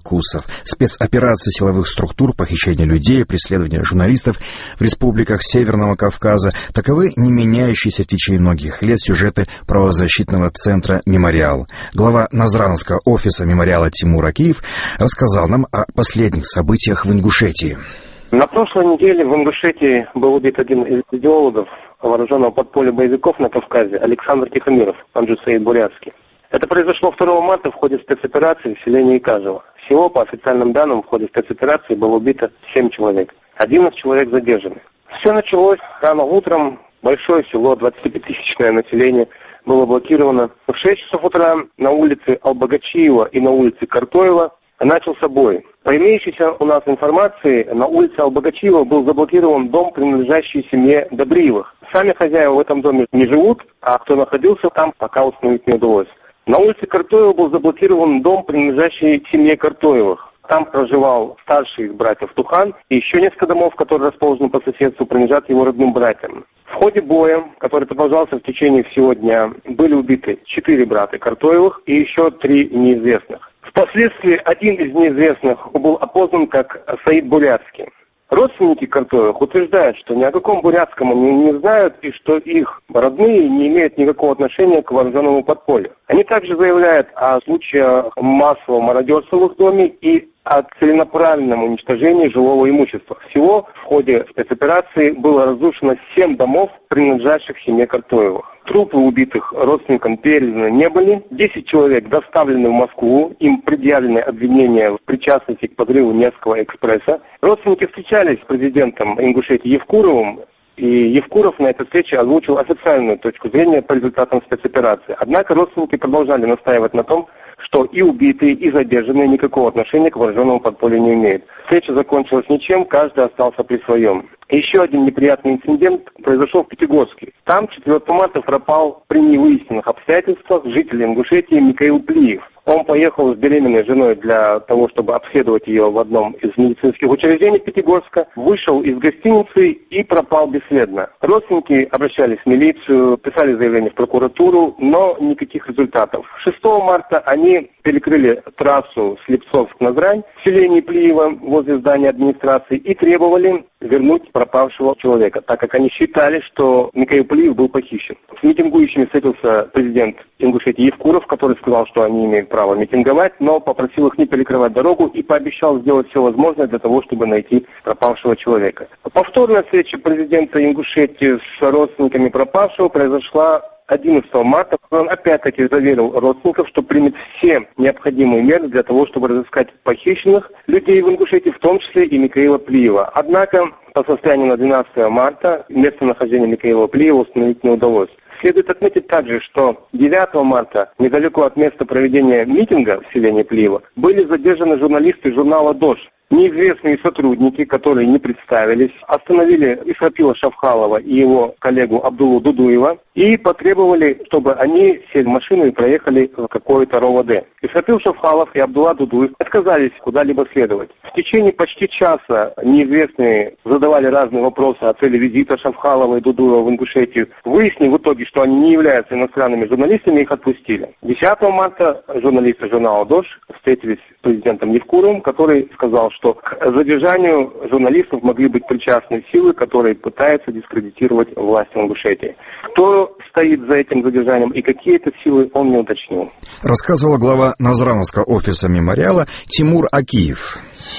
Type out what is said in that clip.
перекусов, спецопераций силовых структур, похищения людей, преследования журналистов в республиках Северного Кавказа. Таковы не меняющиеся в течение многих лет сюжеты правозащитного центра «Мемориал». Глава Назрановского офиса «Мемориала» Тимур Акиев рассказал нам о последних событиях в Ингушетии. На прошлой неделе в Ингушетии был убит один из идеологов вооруженного подполья боевиков на Кавказе, Александр Тихомиров, он же Саид Бурятский. Это произошло 2 марта в ходе спецоперации в селении Икажево. Всего, по официальным данным, в ходе спецоперации было убито 7 человек. 11 человек задержаны. Все началось рано утром. Большое село, 25-тысячное население, было блокировано. В 6 часов утра на улице Албагачиева и на улице Картоева начался бой. По имеющейся у нас информации, на улице Албагачиева был заблокирован дом, принадлежащий семье Добриевых. Сами хозяева в этом доме не живут, а кто находился там, пока установить не удалось. На улице Картоева был заблокирован дом, принадлежащий семье Картоевых. Там проживал старший из братьев Тухан, и еще несколько домов, которые расположены по соседству, принадлежат его родным братьям. В ходе боя, который продолжался в течение всего дня, были убиты 4 брата Картоевых и еще 3 неизвестных. Впоследствии один из неизвестных был опознан как Саид Бурятский. Родственники Картоевых утверждают, что ни о каком бурятском они не знают и что их родные не имеют никакого отношения к вооруженному подполью. Они также заявляют о случаях массового мародерства в их доме и о целенаправленном уничтожении жилого имущества. Всего в ходе спецоперации было разрушено 7 домов, принадлежащих семье Картоевых. Трупы убитых родственникам переданы не были. 10 человек доставлены в Москву. Им предъявлены обвинения в причастности к подрыву Невского экспресса. Родственники встречались с президентом Ингушетии Евкуровым. И Евкуров на этой встрече озвучил официальную точку зрения по результатам спецоперации. Однако родственники продолжали настаивать на том, что и убитые, и задержанные никакого отношения к вооруженному подполью не имеют. Встреча закончилась ничем, каждый остался при своем. Еще один неприятный инцидент произошел в Пятигорске. Там 4 марта пропал при невыясненных обстоятельствах житель Ингушетии Микаил Плиев. Он поехал с беременной женой для того, чтобы обследовать ее в одном из медицинских учреждений Пятигорска, вышел из гостиницы и пропал бесследно. Родственники обращались в милицию, писали заявление в прокуратуру, но никаких результатов. 6 марта они перекрыли трассу Слепцовск-Назрань в селении Плиева возле здания администрации и требовали вернуть пропавшего человека, так как они считали, что Микаил Плиев был похищен. С митингующими встретился президент Ингушетии Евкуров, который сказал, что они имеют право митинговать, но попросил их не перекрывать дорогу и пообещал сделать все возможное для того, чтобы найти пропавшего человека. Повторная встреча президента Ингушетии с родственниками пропавшего произошла 11 марта. Он опять-таки заверил родственников, что примет все необходимые меры для того, чтобы разыскать похищенных людей в Ингушетии, в том числе и Микаила Плиева. Однако по состоянию на 12 марта местонахождение Микаила Плиева установить не удалось. Следует отметить также, что 9 марта, недалеко от места проведения митинга в селении Плиева, были задержаны журналисты журнала «Дождь». Неизвестные сотрудники, которые не представились, остановили Исрапила Шавхалова и его коллегу Абдулу Дудуева и потребовали, чтобы они сели в машину и проехали в какое-то РОВД. Исрапил Шавхалов и Абдулла Дудуев отказались куда-либо следовать. В течение почти часа неизвестные задавали разные вопросы о цели визита Шавхалова и Дудуева в Ингушетию. Выяснив в итоге, что они не являются иностранными журналистами, их отпустили. 10 марта журналисты журнала «Дождь» встретились с президентом Евкуровым, который сказал, что к задержанию журналистов могли быть причастны силы, которые пытаются дискредитировать власть в Ингушетии. Кто стоит за этим задержанием и какие это силы, он не уточнил. Рассказывал глава Назрановского офиса «Мемориала» Тимур Акиев.